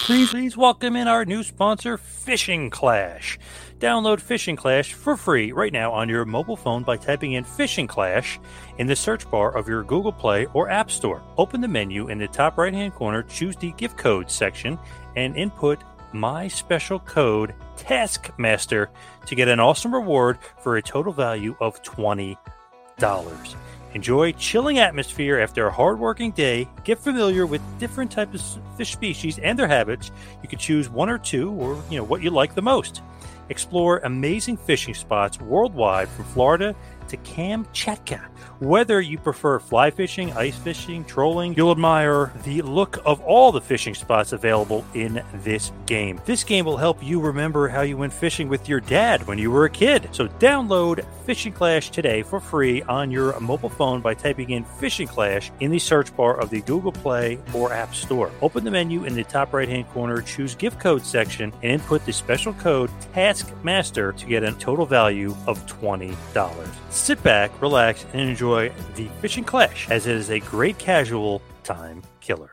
Please welcome in our new sponsor, Fishing Clash. Download Fishing Clash for free right now on your mobile phone by typing in Fishing Clash in the search bar of your Google Play or App Store. Open the menu in the top right-hand corner, choose the gift code section, and input my special code Taskmaster to get an awesome reward for a total value of $20. Enjoy chilling atmosphere after a hard-working day. Get familiar with different types of fish species and their habits. You can choose one or two, or what you like the most. Explore amazing fishing spots worldwide from Florida to Kamchatka. Whether you prefer fly fishing, ice fishing, trolling, you'll admire the look of all the fishing spots available in this game. This game will help you remember how you went fishing with your dad when you were a kid. So download Fishing Clash today for free on your mobile phone by typing in Fishing Clash in the search bar of the Google Play or App Store. Open the menu in the top right-hand corner, choose gift code section, and input the special code Taskmaster to get a total value of $20. Sit back, relax, and enjoy the Fishing Clash, as it is a great casual time killer.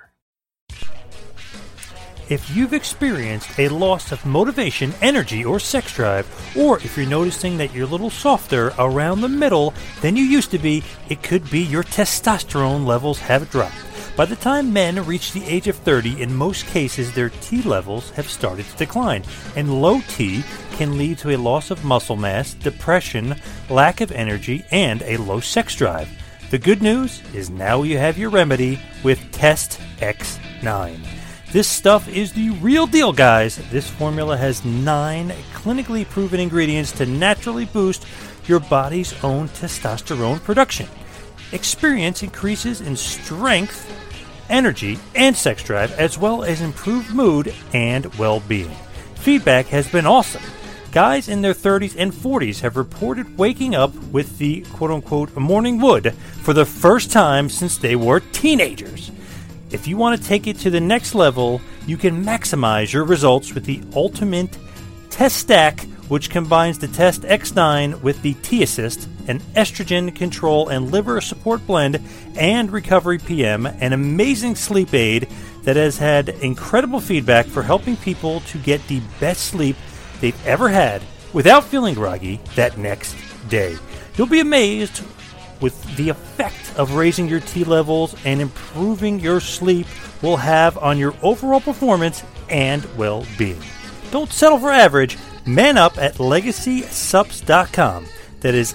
If you've experienced a loss of motivation, energy, or sex drive, or if you're noticing that you're a little softer around the middle than you used to be, it could be your testosterone levels have dropped. By the time men reach the age of 30, in most cases their T levels have started to decline, and low T can lead to a loss of muscle mass, depression, lack of energy, and a low sex drive. The good news is now you have your remedy with Test X9. This stuff is the real deal, guys. This formula has 9 clinically proven ingredients to naturally boost your body's own testosterone production. Experience increases in strength, energy, and sex drive, as well as improved mood and well-being. Feedback has been awesome. Guys in their 30s and 40s have reported waking up with the quote-unquote morning wood for the first time since they were teenagers. If you want to take it to the next level, you can maximize your results with the Ultimate Test Stack, which combines the Test X9 with the T-Assist, an estrogen control and liver support blend, and Recovery PM, an amazing sleep aid that has had incredible feedback for helping people to get the best sleep they've ever had without feeling groggy that next day. You'll be amazed with the effect of raising your T levels and improving your sleep will have on your overall performance and well-being. Don't settle for average. Man up at LegacySupps.com. That is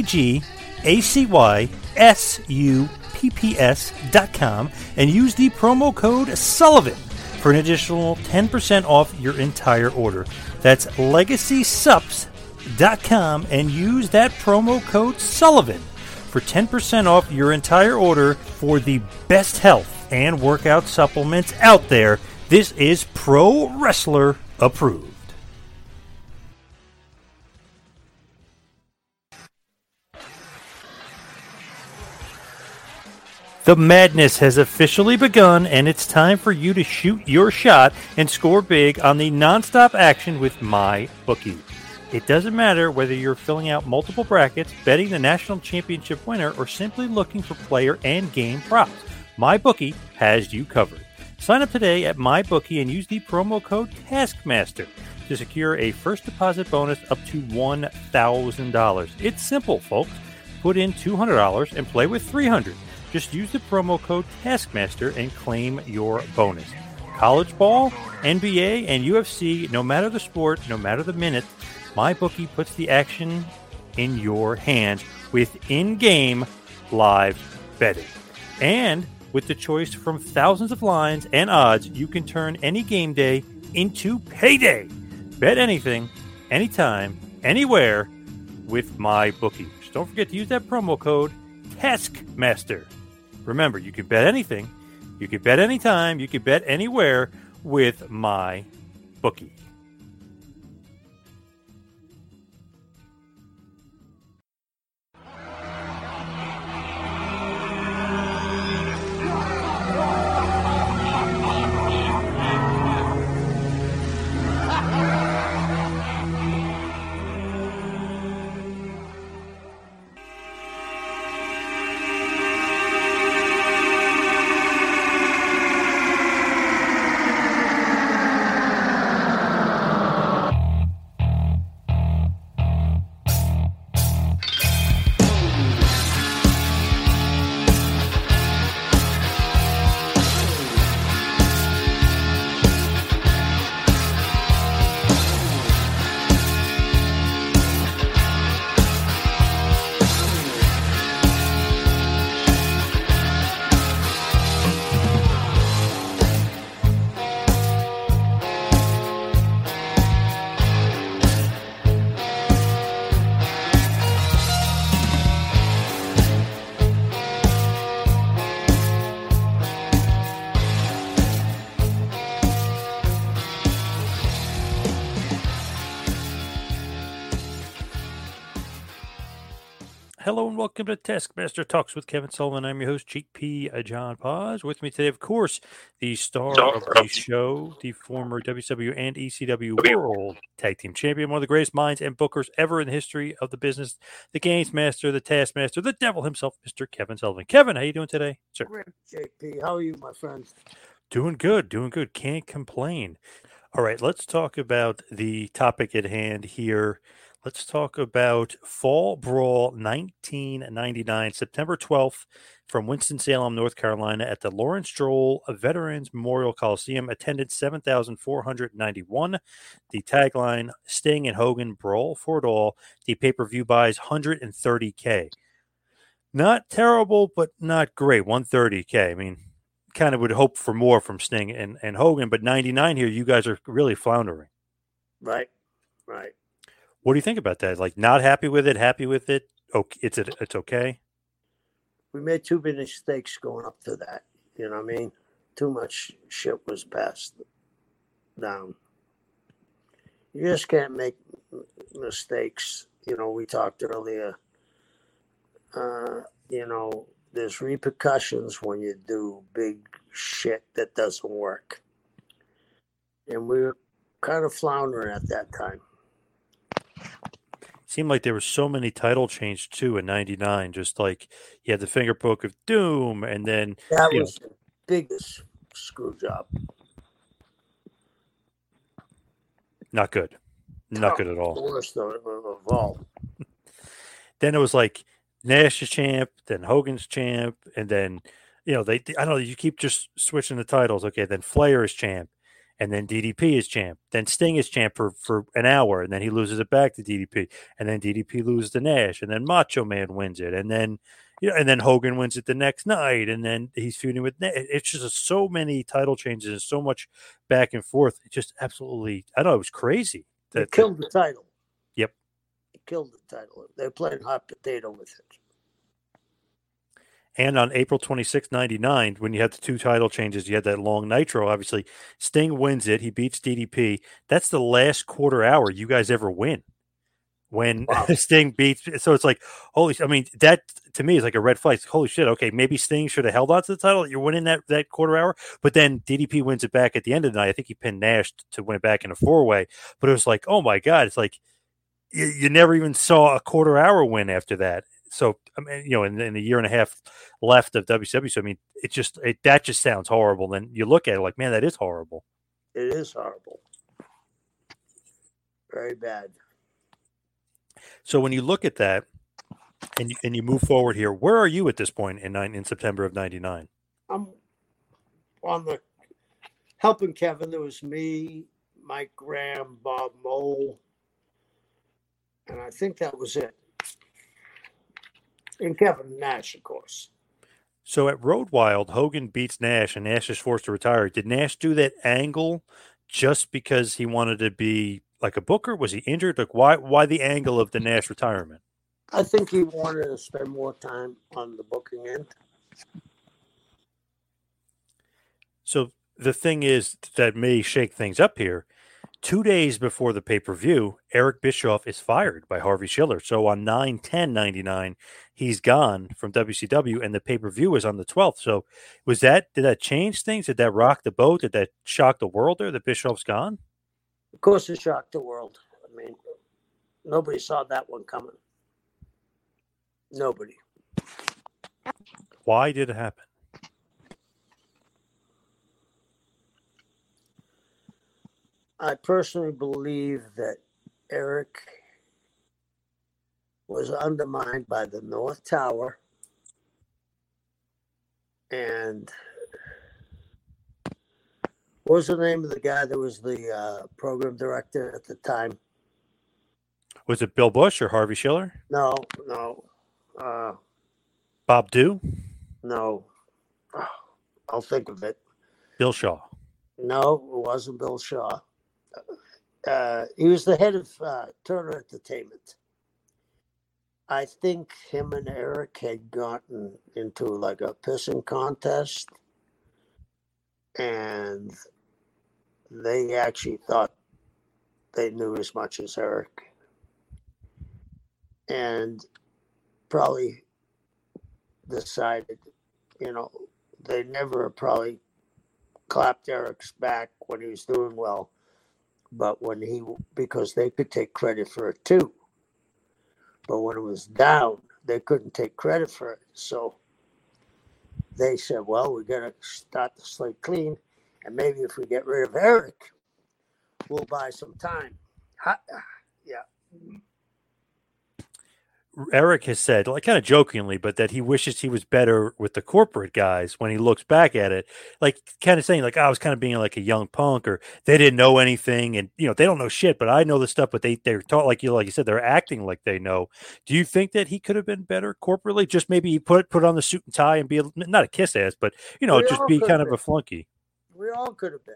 LegacySupps.com, and use the promo code Sullivan for an additional 10% off your entire order. That's LegacySupps.com, and use that promo code Sullivan for 10% off your entire order for the best health and workout supplements out there. This is Pro Wrestler approved. The madness has officially begun, and it's time for you to shoot your shot and score big on the nonstop action with MyBookie. It doesn't matter whether you're filling out multiple brackets, betting the national championship winner, or simply looking for player and game props. MyBookie has you covered. Sign up today at MyBookie and use the promo code Taskmaster to secure a first deposit bonus up to $1,000. It's simple, folks. Put in $200 and play with $300. Just use the promo code Taskmaster and claim your bonus. College ball, NBA, and UFC, no matter the sport, no matter the minute, MyBookie puts the action in your hands with in-game live betting. And with the choice from thousands of lines and odds, you can turn any game day into payday. Bet anything, anytime, anywhere with MyBookie. Just don't forget to use that promo code Taskmaster. Remember, you can bet anything, you can bet anytime, you can bet anywhere with MyBookie. Hello and welcome to Taskmaster Talks with Kevin Sullivan. I'm your host, GP John Paz. With me today, of course, the star of the show, the former WCW and ECW World Tag Team Champion, one of the greatest minds and bookers ever in the history of the business, the Games Master, the Taskmaster, the Devil himself, Mr. Kevin Sullivan. Kevin, how you doing today, sir? Great, JP. How are you, my friend? Doing good. Can't complain. All right, let's talk about the topic at hand here. Let's talk about Fall Brawl 1999, September 12th, from Winston-Salem, North Carolina, at the Lawrence Stroll Veterans Memorial Coliseum. Attended 7,491. The tagline, Sting and Hogan brawl for it all. The pay-per-view buys 130K. Not terrible, but not great. 130K. I mean, kind of would hope for more from Sting and Hogan, but 99 here, you guys are really floundering. Right. What do you think about that? Like, not happy with it, happy with it? Okay, it's okay. We made too many mistakes going up to that. You know what I mean? Too much shit was passed down. You just can't make mistakes. You know, we talked earlier. There's repercussions when you do big shit that doesn't work. And we were kind of floundering at that time. Seemed like there were so many title changes too in 99. Just like you had the finger poke of doom, and then that was the biggest screw job. Not good. Not good at all. The worst of all. Then it was like Nash is champ, then Hogan's champ, and then I don't know, you keep just switching the titles. Okay, then Flair is champ, and then DDP is champ. Then Sting is champ for an hour, and then he loses it back to DDP, and then DDP loses to Nash, and then Macho Man wins it, and then and then Hogan wins it the next night, and then he's feuding with Nash. It's just so many title changes and so much back and forth. It just absolutely, I don't know, it was crazy. It killed the title. Yep. It killed the title. They're playing hot potato with it. And on April 26, 99, when you had the two title changes, you had that long Nitro. Obviously, Sting wins it. He beats DDP. That's the last quarter hour you guys ever win. When Sting beats, so it's like, that to me is like a red flag. It's like, holy shit, okay, maybe Sting should have held on to the title. You're winning that quarter hour, but then DDP wins it back at the end of the night. I think he pinned Nash to win it back in a 4-way, but it was like, oh my God, it's like you never even saw a quarter hour win after that. So, I mean, in the year and a half left of WCW, so I mean, that just sounds horrible. Then you look at it like, man, that is horrible. It is horrible. Very bad. So when you look at that and you move forward here, where are you at this point in September of 99? I'm on the helping Kevin. There was me, Mike Graham, Bob Mole, and I think that was it. And Kevin Nash, of course. So at Road Wild, Hogan beats Nash, and Nash is forced to retire. Did Nash do that angle just because he wanted to be like a booker? Was he injured? Like, why the angle of the Nash retirement? I think he wanted to spend more time on the booking end. So the thing is that may shake things up here. 2 days before the pay-per-view, Eric Bischoff is fired by Harvey Schiller. So on 9/10/99, he's gone from WCW, and the pay-per-view is on the 12th. So did that change things? Did that rock the boat? Did that shock the world there that Bischoff's gone? Of course it shocked the world. I mean, nobody saw that one coming. Nobody. Why did it happen? I personally believe that Eric was undermined by the North Tower and what was the name of the guy that was the program director at the time? Was it Bill Bush or Harvey Schiller? No. Bob Dew? No. I'll think of it. Bill Shaw? No, it wasn't Bill Shaw. He was the head of Turner Entertainment. I think him and Eric had gotten into like a pissing contest, and they actually thought they knew as much as Eric. And probably decided, they never probably clapped Eric's back when he was doing well, but because they could take credit for it too. But when it was down, they couldn't take credit for it. So they said, well, we got to start the slate clean. And maybe if we get rid of Eric, we'll buy some time. Yeah. Eric has said, like kind of jokingly, but that he wishes he was better with the corporate guys when he looks back at it, like kind of saying like, I was kind of being like a young punk, or they didn't know anything, and they don't know shit, but I know the stuff, but they're taught like you said, they're acting like they know. Do you think that he could have been better corporately? Just maybe he put on the suit and tie and be not a kiss ass, but just be kind of a flunky. We all could have been.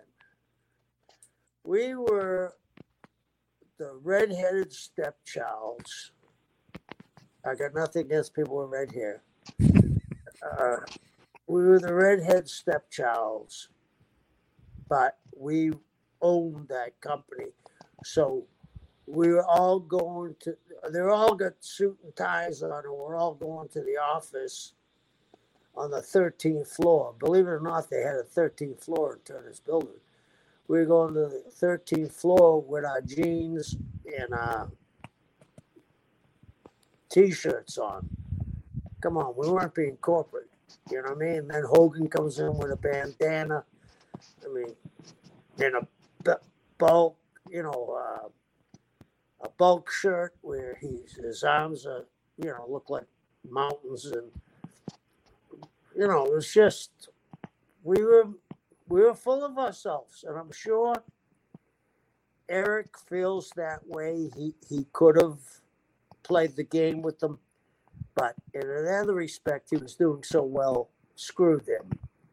We were the redheaded stepchilds. I got nothing against people with red hair. We were the redhead stepchilds, but we owned that company. So we were all they all got suit and ties on, and we're all going to the office on the 13th floor. Believe it or not, they had a 13th floor in Turner's building. We were going to the 13th floor with our jeans and T-shirts on. Come on, we weren't being corporate. You know what I mean? And then Hogan comes in with a bandana. I mean, in a bulk, a bulk shirt where his arms are, look like mountains, and it was just we were full of ourselves, and I'm sure Eric feels that way. He could have played the game with them, but in another respect, he was doing so well. Screw them.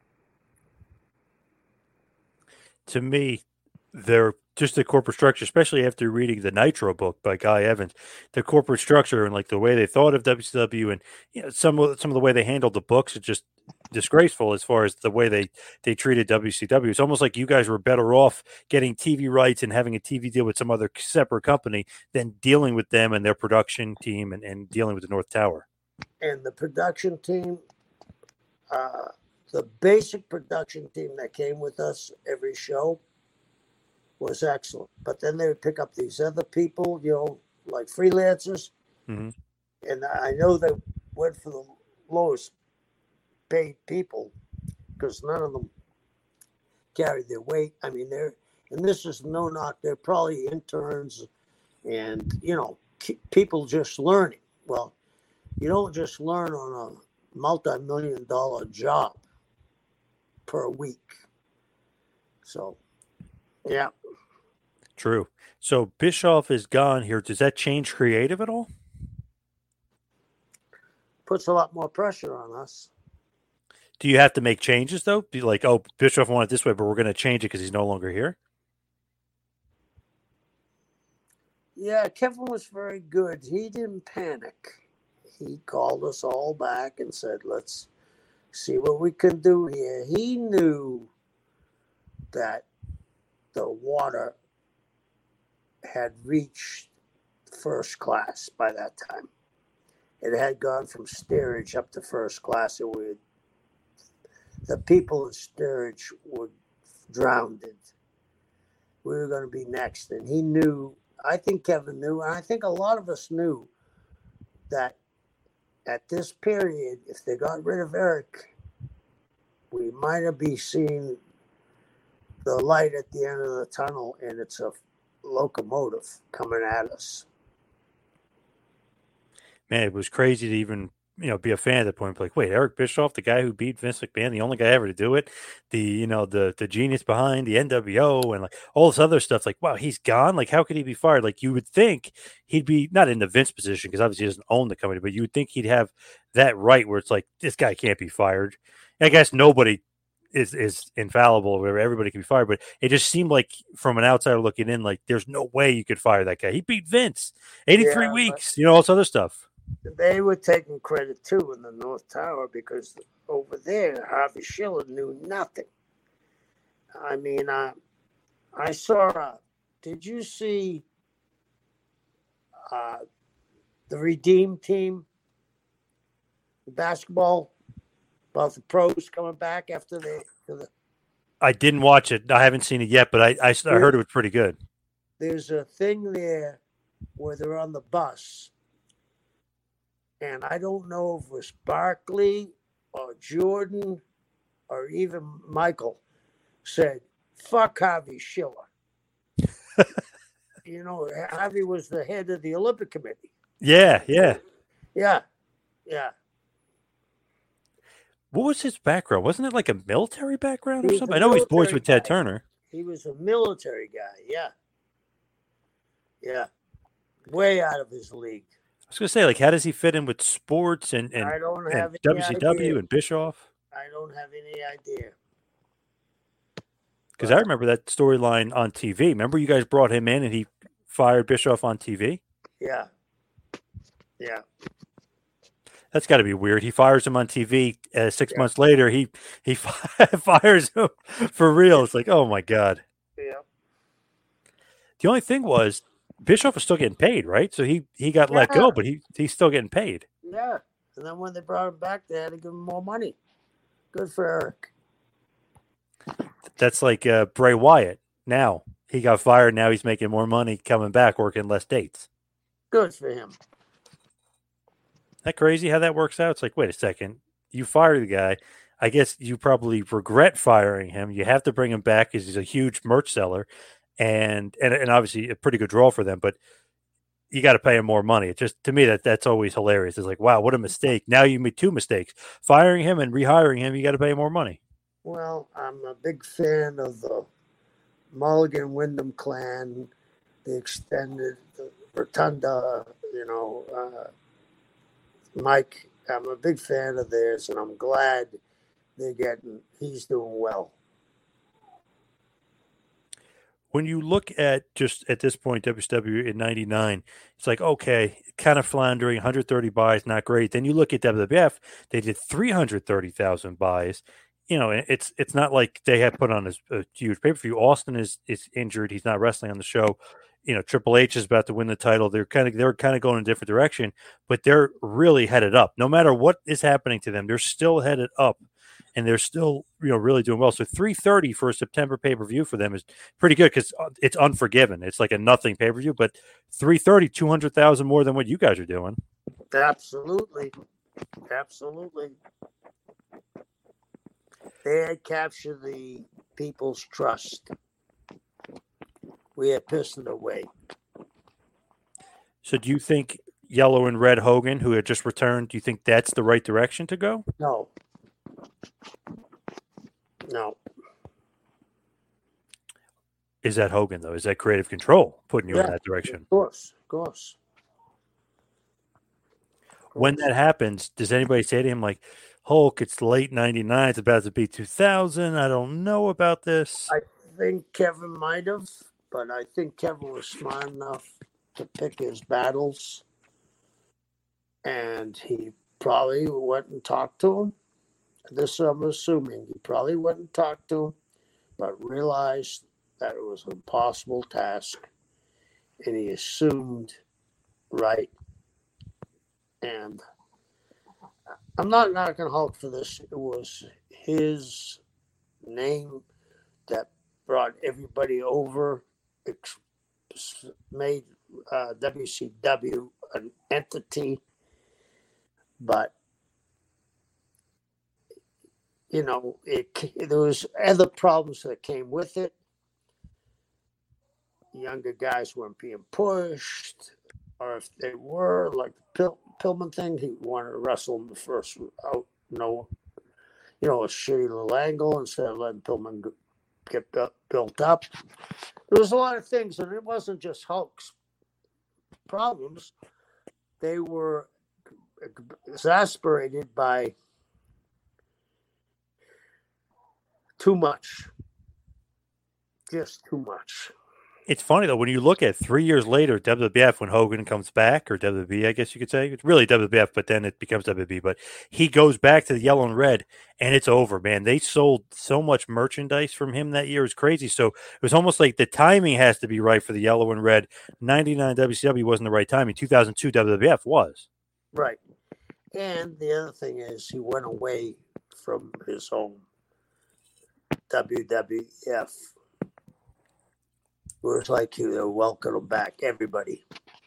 To me, they're just the corporate structure, especially after reading the Nitro book by Guy Evans, the corporate structure and like the way they thought of WCW, and some of the way they handled the books is just disgraceful as far as the way they treated WCW. It's almost like you guys were better off getting TV rights and having a TV deal with some other separate company than dealing with them and their production team and dealing with the North Tower. And the production team, the basic production team that came with us every show was excellent. But then they would pick up these other people, like freelancers. Mm-hmm. And I know they went for the lowest paid people because none of them carried their weight. I mean, and this is no knock, they're probably interns and, people just learning. Well, you don't just learn on a multi-million-dollar job per week. So, yeah. True. So Bischoff is gone here. Does that change creative at all? Puts a lot more pressure on us. Do you have to make changes, though? Be like, oh, Bischoff wanted it this way, but we're going to change it because he's no longer here? Yeah, Kevin was very good. He didn't panic. He called us all back and said, let's see what we can do here. He knew that the water had reached first class by that time. It had gone from steerage up to first class, and the people in steerage were drowned. We were going to be next, and he knew. I think Kevin knew, and I think a lot of us knew that at this period, if they got rid of Eric, we might have been seeing the light at the end of the tunnel, and it's a locomotive coming at us. Man, it was crazy to even be a fan at that point. Like, wait, Eric Bischoff, the guy who beat Vince McMahon, the only guy ever to do it, the genius behind the NWO and like all this other stuff. Like, wow, he's gone. Like, how could he be fired? Like, you would think he'd be not in the Vince position because obviously he doesn't own the company, but you would think he'd have that right where it's like this guy can't be fired. And I guess nobody is infallible or whatever. Everybody can be fired, but it just seemed like from an outsider looking in, like there's no way you could fire that guy. He beat Vince 83 weeks, all this other stuff. They were taking credit too in the North Tower because over there, Harvey Schiller knew nothing. I mean, I saw, did you see the Redeem team? basketball about the pros coming back after I didn't watch it. I haven't seen it yet, but I heard it was pretty good. There's a thing there where they're on the bus, and I don't know if it was Barkley or Jordan or even Michael said, "Fuck Harvey Schiller." Harvey was the head of the Olympic Committee. Yeah. What was his background? Wasn't it like a military background or something? I know he's boys with Ted Turner. He was a military guy, yeah. Way out of his league. I was going to say, like, how does he fit in with sports and I don't have and WCW and Bischoff? I don't have any idea. Because I remember that storyline on TV. Remember you guys brought him in and he fired Bischoff on TV? Yeah. That's got to be weird. He fires him on TV. 6 months later, he fires him for real. It's like, oh my God. Yeah. The only thing was Bischoff was still getting paid, right? So he got let go, but he's still getting paid. Yeah. And then when they brought him back, they had to give him more money. Good for Eric. That's like Bray Wyatt. Now he got fired. Now he's making more money coming back, working less dates. Good for him. That crazy how that works out? It's like, wait a second. You fire the guy. I guess you probably regret firing him. You have to bring him back because he's a huge merch seller and obviously a pretty good draw for them, but you got to pay him more money. It just, to me, that's always hilarious. It's like, wow, what a mistake. Now you made two mistakes. Firing him and rehiring him, you got to pay him more money. Well, I'm a big fan of the Mulligan Wyndham clan, the extended, the Rotunda, Mike. I'm a big fan of theirs, and I'm glad he's doing well. When you look at just at this point, WCW in 99, it's like, okay, kind of floundering, 130 buys, not great. Then you look at WWF, they did 330,000 buys. It's not like they have put on a huge pay-per-view. Austin is injured. He's not wrestling on the show. Triple H is about to win the title. They're kind of going in a different direction, but they're really headed up. No matter what is happening to them, they're still headed up, and they're still really doing well. So 330 for a September pay-per-view for them is pretty good because it's Unforgiven. It's like a nothing pay-per-view, but 330, 200,000 more than what you guys are doing. Absolutely. They had captured the people's trust. We had pissed it away. So do you think Yellow and Red Hogan, who had just returned, do you think that's the right direction to go? No. Is that Hogan, though? Is that creative control putting you in that direction? Of course. When that happens, does anybody say to him, like, Hulk, it's late 99, it's about to be 2000, I don't know about this? I think Kevin might have, but I think Kevin was smart enough to pick his battles, and he probably went and talked to him. This I'm assuming. He probably went and talked to him, but realized that it was an impossible task, and he assumed right. And I'm not knocking Hulk for this. It was his name that brought everybody over. It made WCW an entity, but there was other problems that came with it. Younger guys weren't being pushed, or if they were, like the Pillman thing, he wanted to wrestle him the first out. A shitty little angle instead of letting Pillman get built up. There was a lot of things, and it wasn't just Hulk's problems. They were exasperated by too much. Just too much. It's funny, though, when you look at 3 years later, WWF, when Hogan comes back, or WWE, I guess you could say. It's really WWF, but then it becomes WWE. But he goes back to the Yellow and Red, and it's over, man. They sold so much merchandise from him that year. It was crazy. So it was almost like the timing has to be right for the Yellow and Red. 99 WCW wasn't the right timing. 2002 WWF was. Right. And the other thing is, he went away from his home WWF. It was like he welcomed back everybody.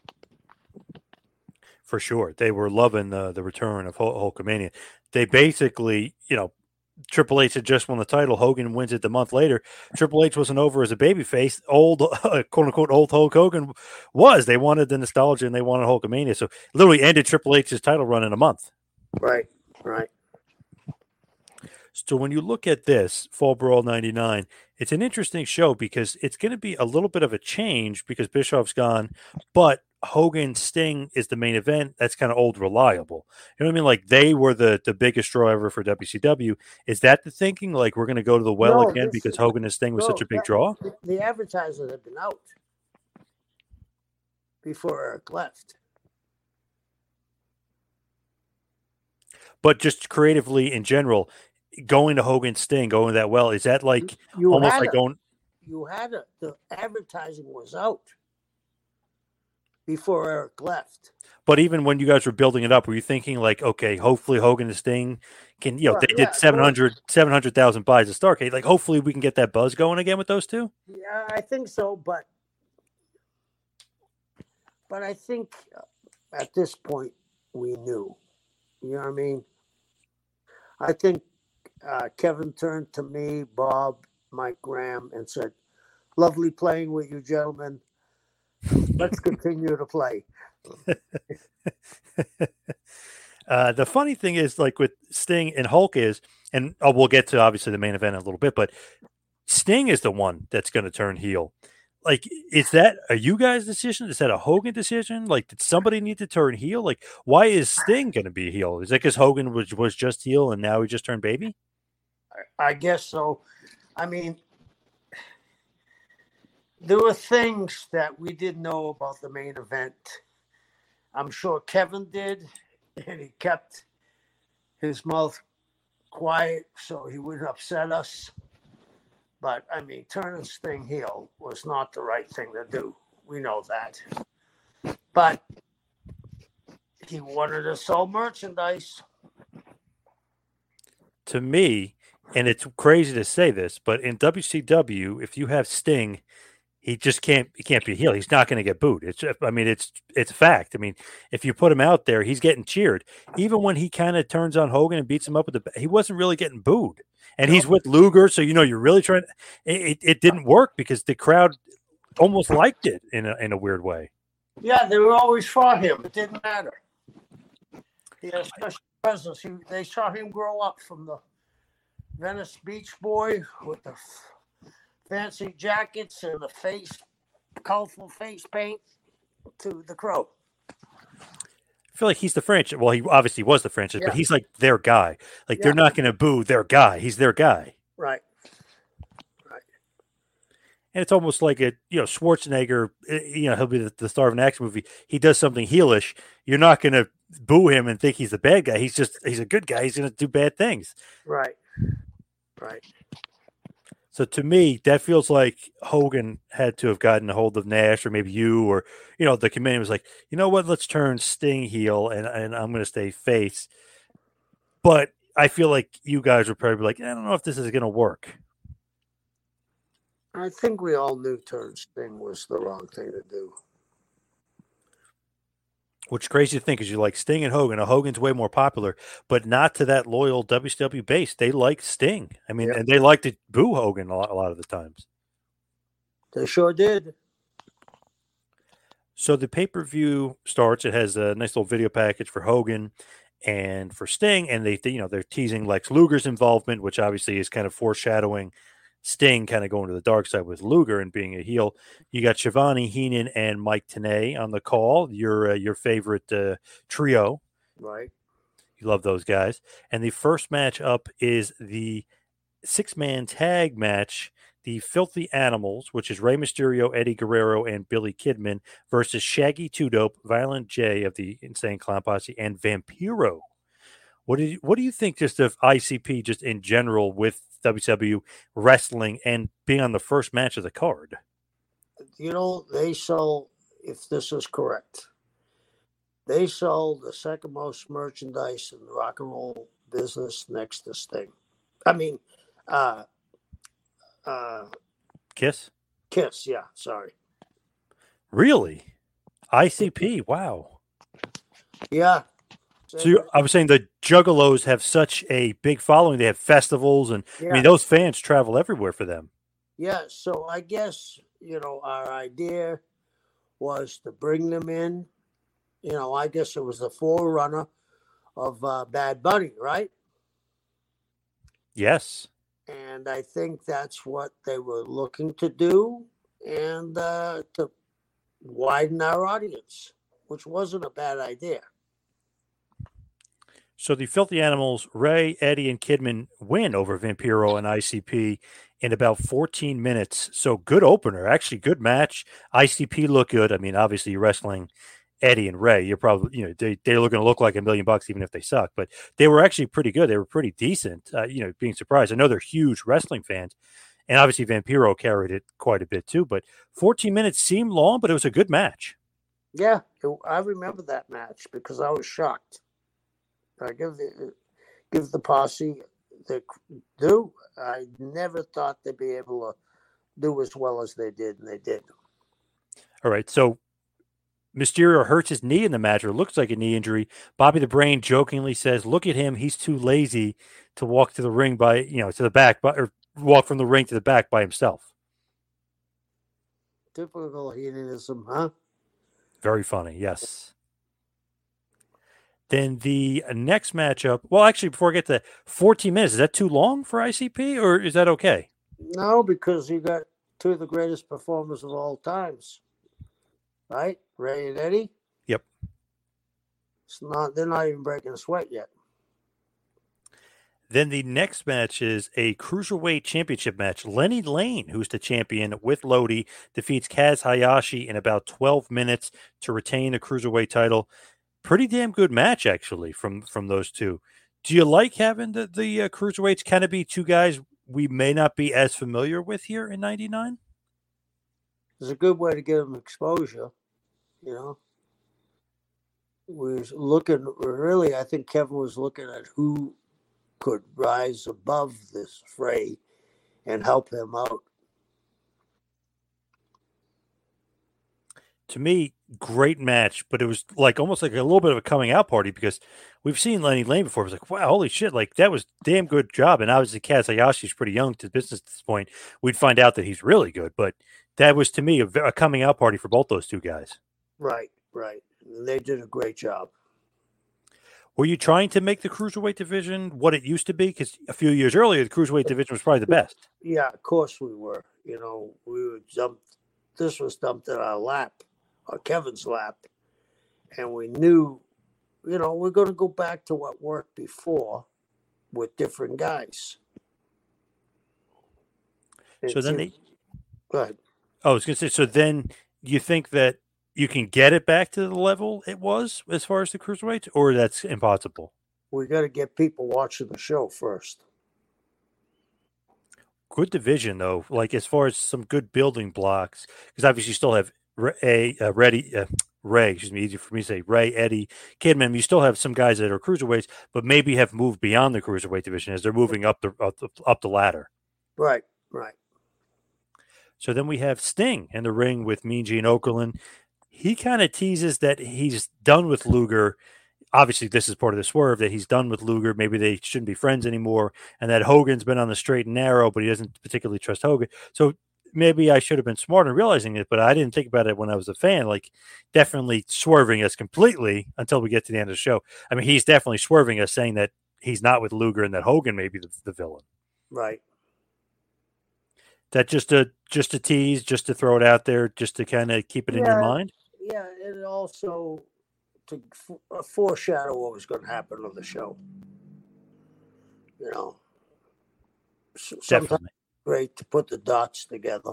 For sure. They were loving the return of Hulkamania. They basically, Triple H had just won the title. Hogan wins it the month later. Triple H wasn't over as a babyface. Old, quote unquote, old Hulk Hogan was. They wanted the nostalgia and they wanted Hulkamania. So literally ended Triple H's title run in a month. Right. So when you look at this Fall Brawl 99, it's an interesting show because it's going to be a little bit of a change because Bischoff's gone, but Hogan Sting is the main event. That's kind of old reliable. You know what I mean? Like they were the biggest draw ever for WCW. Is that the thinking? Like we're going to go to the well again because Hogan and Sting was such a big draw? The advertisers have been out before Eric left. But just creatively in general, going to Hogan Sting, going that well, is that like almost like going? The advertising was out before Eric left. But even when you guys were building it up, were you thinking like, okay, hopefully Hogan and Sting can, they did 700,000 buys at Starrcade. Like, hopefully we can get that buzz going again with those two? Yeah, I think so. But I think at this point we knew. You know what I mean? I think Kevin turned to me, Bob, Mike Graham, and said, "Lovely playing with you, gentlemen. Let's continue to play." The funny thing is, like with Sting and Hulk is, and we'll get to obviously the main event in a little bit, but Sting is the one that's going to turn heel. Like, is that a you guys' decision? Is that a Hogan decision? Like, did somebody need to turn heel? Like, why is Sting going to be a heel? Is that because Hogan was just heel and now he just turned baby? I guess so. I mean, there were things that we didn't know about the main event. I'm sure Kevin did, and he kept his mouth quiet so he wouldn't upset us. But, I mean, turning Sting heel was not the right thing to do. We know that. But he wanted to sell merchandise. To me, and it's crazy to say this, but in WCW, if you have Sting, he can't be a heel. He's not going to get booed. It's a fact. I mean, if you put him out there, he's getting cheered. Even when he kind of turns on Hogan and beats him up he wasn't really getting booed. And he's with Luger, so you're really trying. It didn't work because the crowd almost liked it in a weird way. Yeah, they were always for him. It didn't matter. He had a special presence. They saw him grow up from the Venice Beach boy with the fancy jackets and the colorful face paint to the Crow. I feel like he's the franchise. Well, he obviously was the franchise, but he's like their guy. Like they're not going to boo their guy. He's their guy. Right. And it's almost like Schwarzenegger. He'll be the star of an action movie. He does something heelish. You're not going to boo him and think he's the bad guy. He's a good guy. He's going to do bad things. Right. So to me, that feels like Hogan had to have gotten a hold of Nash or maybe you or, the committee was like, you know what, let's turn Sting heel and I'm going to stay face. But I feel like you guys were probably like, I don't know if this is going to work. I think we all knew turn Sting was the wrong thing to do. Which is crazy to think is you like Sting and Hogan. Now, Hogan's way more popular, but not to that loyal WCW base. They like Sting. I mean, and they like to boo Hogan a lot of the times. They sure did. So the pay-per-view starts. It has a nice little video package for Hogan and for Sting, and they're teasing Lex Luger's involvement, which obviously is kind of foreshadowing Sting kind of going to the dark side with Luger and being a heel. You got Shivani, Heenan, and Mike Tenay on the call. Your favorite trio. Right. You love those guys. And the first match up is the 6-man tag match, the Filthy Animals, which is Rey Mysterio, Eddie Guerrero, and Billy Kidman versus Shaggy 2 Dope, Violent J of the Insane Clown Posse, and Vampiro. What do you think just of ICP just in general with WCW wrestling and being on the first match of the card? They sell, if this is correct, They sold the second most merchandise in the rock and roll business next to Sting. I mean, uh, Kiss? Kiss, yeah, sorry. Really? ICP, wow. Yeah. So I was saying the Juggalos have such a big following. They have festivals, and yeah. I mean, those fans travel everywhere for them. Yeah, so I guess, our idea was to bring them in. I guess it was the forerunner of Bad Bunny, right? Yes. And I think that's what they were looking to do, and to widen our audience, which wasn't a bad idea. So the Filthy Animals, Ray, Eddie, and Kidman win over Vampiro and ICP in about 14 minutes. So good opener, actually good match. ICP look good. I mean, obviously you're wrestling Eddie and Ray. You're probably, they're going to look like $1 million even if they suck, but they were actually pretty good. They were pretty decent, being surprised. I know they're huge wrestling fans, and obviously Vampiro carried it quite a bit too, but 14 minutes seemed long, but it was a good match. Yeah, I remember that match because I was shocked. I give the posse the due. I never thought they'd be able to do as well as they did, and they did. All right, so Mysterio hurts his knee in the match, or looks like a knee injury. Bobby the Brain jokingly says, "Look at him; he's too lazy to walk to the ring to the back, or walk from the ring to the back by himself." Typical hedonism, huh? Very funny, yes. Then the next matchup. Well, actually, before I get to 14 minutes, is that too long for ICP, or is that okay? No, because you got two of the greatest performers of all times, right? Ray and Eddie. Yep. They're not even breaking a sweat yet. Then the next match is a Cruiserweight Championship match. Lenny Lane, who's the champion with Lodi, defeats Kaz Hayashi in about 12 minutes to retain the Cruiserweight title. Pretty damn good match, actually, from those two. Do you like having the Cruiserweights kind of be two guys we may not be as familiar with here in 99? It's a good way to give them exposure, We're looking, really, I think Kevin was looking at who could rise above this fray and help him out. To me, great match, but it was almost like a little bit of a coming out party because we've seen Lenny Lane before. It was like, wow, holy shit, that was damn good job. And obviously Kaz Hayashi's pretty young to business at this point. We'd find out that he's really good, but that was to me a coming out party for both those two guys. Right. They did a great job. Were you trying to make the Cruiserweight division what it used to be? Because a few years earlier, the Cruiserweight division was probably the best. Yeah, of course we were. We were dumped. This was dumped in our lap, or Kevin's lap. And we knew, we're going to go back to what worked before with different guys. So then go ahead. I was going to say, so then you think that you can get it back to the level it was as far as the Cruiserweights, or that's impossible? We got to get people watching the show first. Good division, though, as far as some good building blocks, because obviously you still have Ray, easy for me to say, Ray, Eddie, Kidman. You still have some guys that are Cruiserweights, but maybe have moved beyond the Cruiserweight division as they're moving up the ladder. Right. So then we have Sting in the ring with Mean Gene Okerlund. He kind of teases that he's done with Luger. Obviously, this is part of the swerve that he's done with Luger. Maybe they shouldn't be friends anymore, and that Hogan's been on the straight and narrow, but he doesn't particularly trust Hogan. So maybe I should have been smart in realizing it, but I didn't think about it when I was a fan. Definitely swerving us completely until we get to the end of the show. I mean, he's definitely swerving us, saying that he's not with Luger and that Hogan may be the villain. Right. That just a tease, just to throw it out there, just to kind of keep it in your mind. Yeah, and also to foreshadow what was going to happen on the show. Definitely great to put the dots together.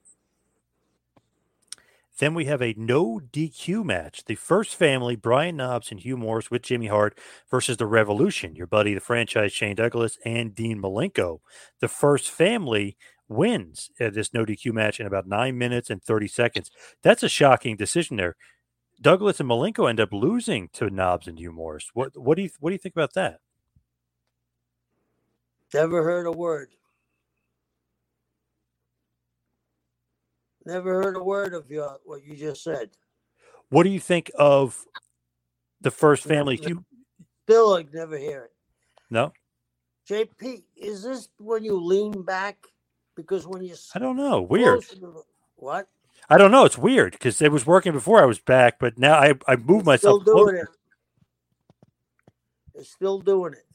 Then we have a no DQ match. The First Family, Brian Knobbs and Hugh Morris with Jimmy Hart versus the Revolution, your buddy, the franchise, Shane Douglas and Dean Malenko. The First Family wins this no DQ match in about 9 minutes and 30 seconds. That's a shocking decision there. Douglas and Malenko end up losing to Knobs and Hugh Morris. What do you think about that? Never heard a word. Never heard a word of what you just said. What do you think of the first family? Still, I never hear it. No. JP, is this when you lean back? Because when you, I don't know. Weird. What? I don't know. It's weird because it was working before I was back, but now I moved myself. Still doing it. It's still doing it.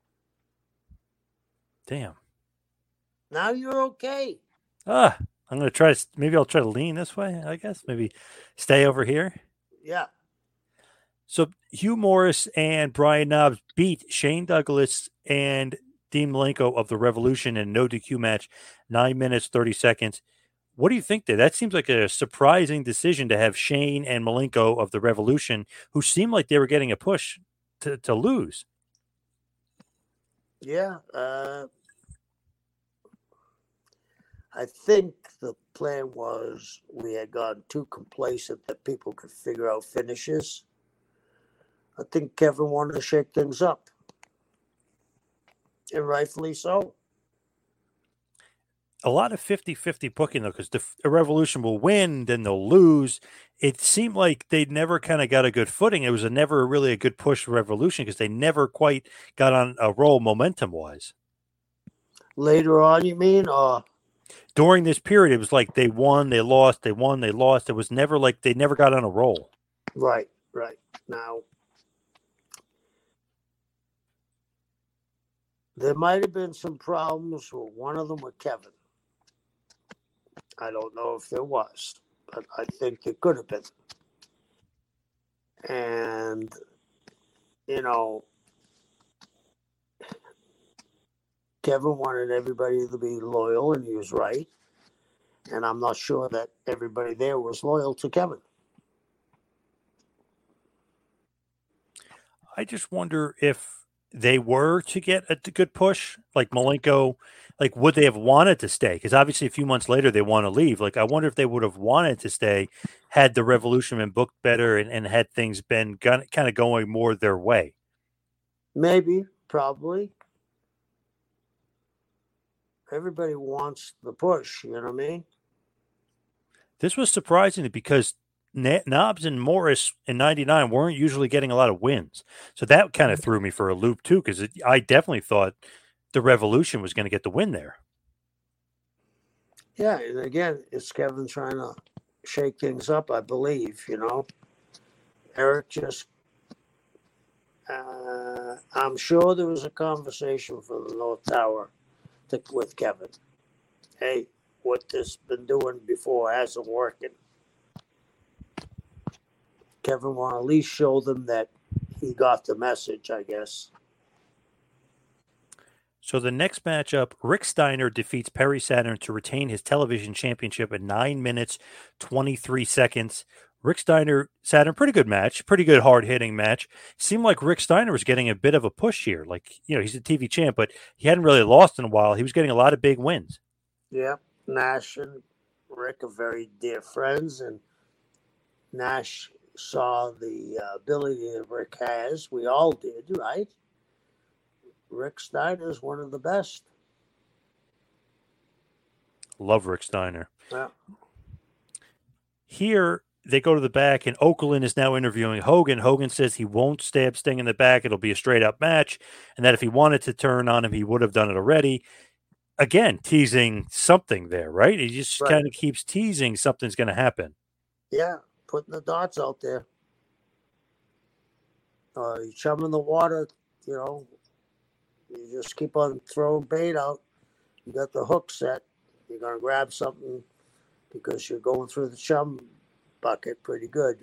Damn. Now you're okay. I'm going to try. Maybe I'll try to lean this way, I guess. Maybe stay over here. Yeah. So Hugh Morris and Brian Knobs beat Shane Douglas and Dean Malenko of the Revolution in a no DQ match, 9 minutes, 30 seconds. What do you think there? That seems like a surprising decision to have Shane and Malenko of the Revolution, who seemed like they were getting a push to lose. Yeah. I think the plan was we had gotten too complacent that people could figure out finishes. I think Kevin wanted to shake things up. And rightfully so. A lot of 50-50 booking, though, because the Revolution will win, then they'll lose. It seemed like they never kind of got a good footing. It was never really a good push for Revolution because they never quite got on a roll momentum-wise. Later on, you mean? Or during this period, it was like they won, they lost, they won, they lost. It was never like they never got on a roll. Right. Now, there might have been some problems with one of them with Kevin. I don't know if there was, but I think there could have been. And, Kevin wanted everybody to be loyal, and he was right. And I'm not sure that everybody there was loyal to Kevin. I just wonder if they were to get a good push, like Malenko, like would they have wanted to stay? Because obviously a few months later they want to leave. Like I wonder if they would have wanted to stay had the Revolution been booked better and had things been kind of going more their way. Maybe, probably. Everybody wants the push, you know what I mean? This was surprising because Knobs and Morris in 99 weren't usually getting a lot of wins. So that kind of threw me for a loop too, because I definitely thought the Revolution was going to get the win there. Yeah, and again, it's Kevin trying to shake things up, I believe, Eric just, I'm sure there was a conversation from the North Tower with Kevin. Hey, what this been doing before hasn't working. Kevin want to at least show them that he got the message, I guess. So the next matchup, Rick Steiner defeats Perry Saturn to retain his television championship in 9 minutes, 23 seconds. Rick Steiner, Saturn, pretty good match, pretty good hard-hitting match. Seemed like Rick Steiner was getting a bit of a push here. Like, he's a TV champ, but he hadn't really lost in a while. He was getting a lot of big wins. Yeah, Nash and Rick are very dear friends, and Nash saw the ability that Rick has. We all did, right? Rick Steiner is one of the best. Love Rick Steiner. Yeah. Here, they go to the back, and Okerlund is now interviewing Hogan. Hogan says he won't stab Sting in the back. It'll be a straight-up match, and that if he wanted to turn on him, he would have done it already. Again, teasing something there, right? He just kind of keeps teasing something's going to happen. Yeah, putting the dots out there. You chum in the water, you just keep on throwing bait out. You got the hook set. You're going to grab something because you're going through the chum bucket pretty good.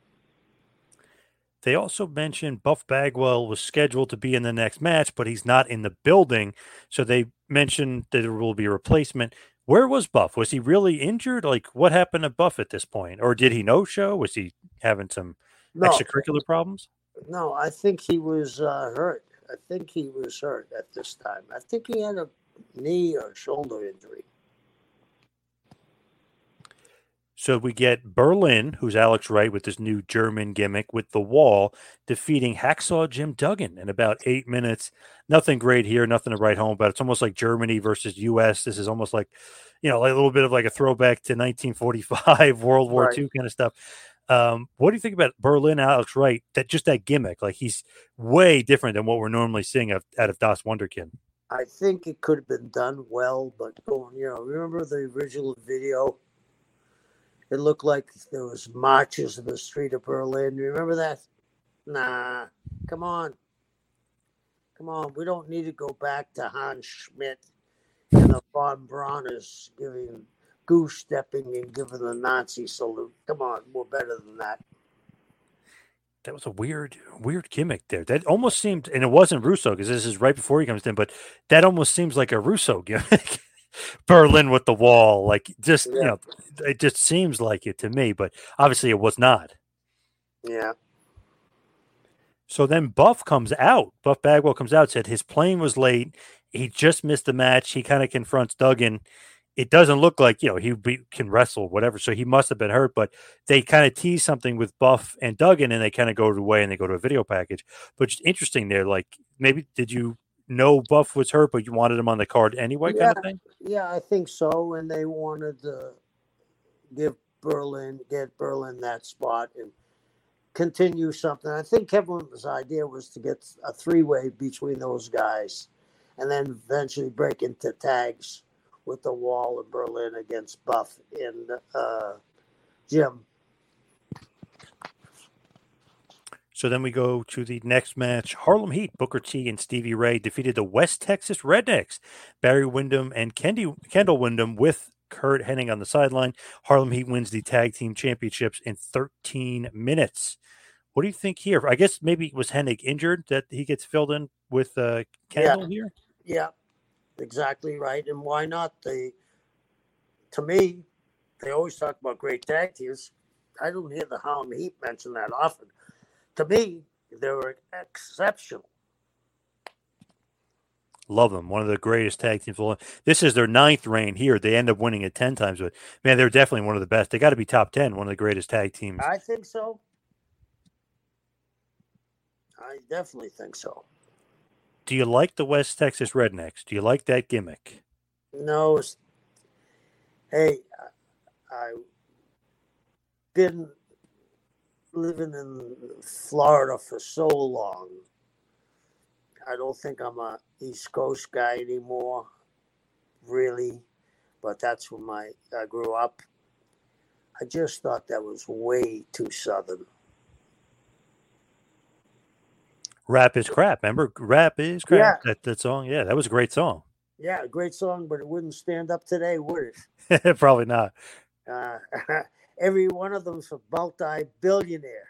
They also mentioned Buff Bagwell was scheduled to be in the next match, but he's not in the building. So they mentioned that there will be a replacement. Where was Buff? Was he really injured? Like, what happened to Buff at this point? Or did he no-show? Was he having some extracurricular problems? No, I think he was hurt. I think he was hurt at this time. I think he had a knee or shoulder injury. So we get Berlin, who's Alex Wright with this new German gimmick with the wall, defeating Hacksaw Jim Duggan in about 8 minutes. Nothing great here, nothing to write home about. It's almost like Germany versus U.S. This is almost like, like a little bit of like a throwback to 1945, World War Right. II kind of stuff. What do you think about Berlin, Alex Wright? That gimmick, like he's way different than what we're normally seeing out of Das Wunderkind. I think it could have been done well, but remember the original video? It looked like there was marches in the street of Berlin. You remember that? Nah, come on. We don't need to go back to Hans Schmidt and the von Brauners goose stepping and giving the Nazi salute. Come on, we're better than that. That was a weird gimmick there. That almost seemed, and it wasn't Russo because this is right before he comes in, but that almost seems like a Russo gimmick. Berlin with the wall, like just it just seems like it to me, but obviously it was not. Yeah. So then Buff comes out. Buff Bagwell comes out, said his plane was late. He just missed the match. He kind of confronts Duggan. It doesn't look like, can wrestle, whatever. So he must have been hurt, but they kind of tease something with Buff and Duggan and they kind of go away and they go to a video package. But just interesting there, like maybe did you know Buff was hurt, but you wanted him on the card anyway, kind of thing? Yeah, I think so. And they wanted to get Berlin that spot and continue something. I think Kevin's idea was to get a three-way between those guys and then eventually break into tags with the wall in Berlin against Buff and Jim. So then we go to the next match. Harlem Heat, Booker T and Stevie Ray defeated the West Texas Rednecks, Barry Windham and Kendall Windham with Kurt Hennig on the sideline. Harlem Heat wins the tag team championships in 13 minutes. What do you think here? I guess maybe was Hennig injured that he gets filled in with Kendall here? Yeah, exactly right. And why not? To me, they always talk about great tag teams. I don't hear the Harlem Heat mentioned that often. To me, they were exceptional. Love them. One of the greatest tag teams. This is their 9th reign here. They end up winning it 10 times. But, man, they're definitely one of the best. They got to be top 10, one of the greatest tag teams. I think so. I definitely think so. Do you like the West Texas Rednecks? Do you like that gimmick? No. Hey, I've been living in Florida for so long. I don't think I'm a East Coast guy anymore, really. But that's when I grew up. I just thought that was way too Southern. Rap is crap. Remember? Rap is crap. Yeah. That song. Yeah, that was a great song. Yeah, a great song, but it wouldn't stand up today, would it? Probably not. Every one of them's a multi-billionaire.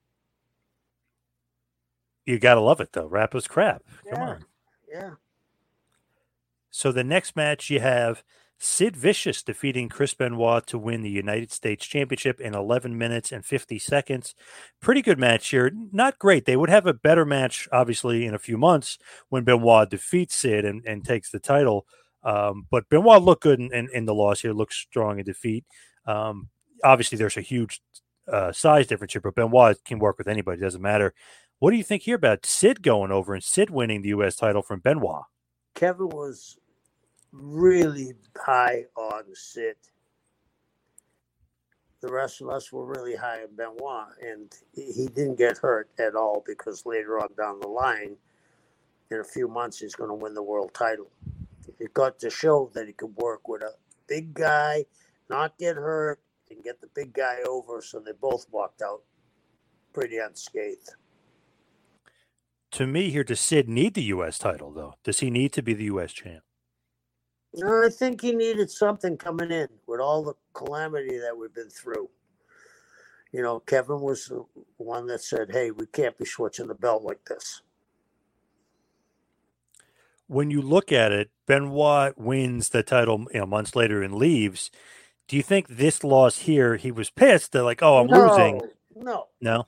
You got to love it, though. Rap is crap. Come on. Yeah. So the next match you have Sid Vicious defeating Chris Benoit to win the United States Championship in 11 minutes and 50 seconds. Pretty good match here. Not great. They would have a better match, obviously, in a few months when Benoit defeats Sid and takes the title. But Benoit looked good in the loss here, looks strong in defeat. Obviously, there's a huge size difference here, but Benoit can work with anybody. It doesn't matter. What do you think here about Sid going over and Sid winning the U.S. title from Benoit? Kevin was really high on Sid. The rest of us were really high on Benoit, and he didn't get hurt at all because later on down the line, in a few months, he's going to win the world title. It got to show that he could work with a big guy, not get hurt, and get the big guy over, so they both walked out pretty unscathed. To me here, does Sid need the U.S. title, though? Does he need to be the U.S. champ? No, I think he needed something coming in with all the calamity that we've been through. You know, Kevin was the one that said, hey, we can't be switching the belt like this. When you look at it, Benoit wins the title months later and leaves. Do you think this loss here, he was pissed? They're like, oh, I'm losing. No.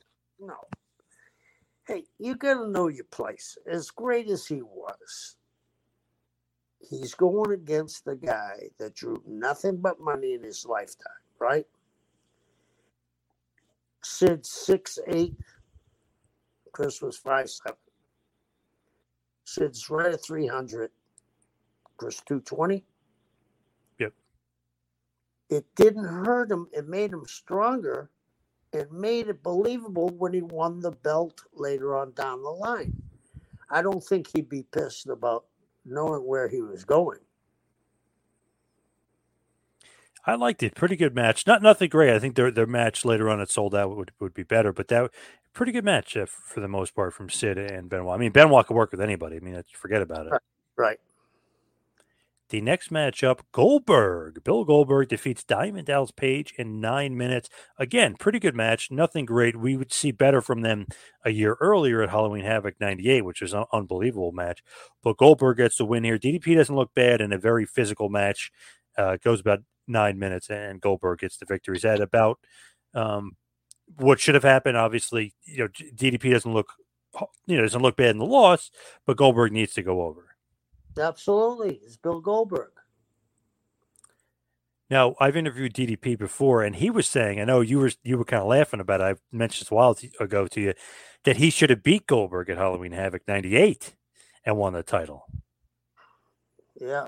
Hey, you got to know your place. As great as he was, he's going against the guy that drew nothing but money in his lifetime, right? Sid 6'8". Chris was 5'7". Sid's right at 300. Chris 220. Yep. It didn't hurt him. It made him stronger. It made it believable when he won the belt later on down the line. I don't think he'd be pissed about knowing where he was going. I liked it. Pretty good match. Nothing great. I think their match later on at Sold Out would be better, but that pretty good match for the most part from Sid and Benoit. I mean, Benoit can work with anybody. I mean, forget about it. Right. The next matchup, Goldberg. Bill Goldberg defeats Diamond Dallas Page in 9 minutes. Again, pretty good match. Nothing great. We would see better from them a year earlier at Halloween Havoc 98, which was an unbelievable match. But Goldberg gets the win here. DDP doesn't look bad in a very physical match. It goes about 9 minutes, and Goldberg gets the victory. Is that about what should have happened? Obviously, DDP doesn't look bad in the loss, but Goldberg needs to go over. Absolutely. It's Bill Goldberg. Now, I've interviewed DDP before, and he was saying, I know you were kind of laughing about it. I mentioned this a while ago to you, that he should have beat Goldberg at Halloween Havoc 98 and won the title. Yeah.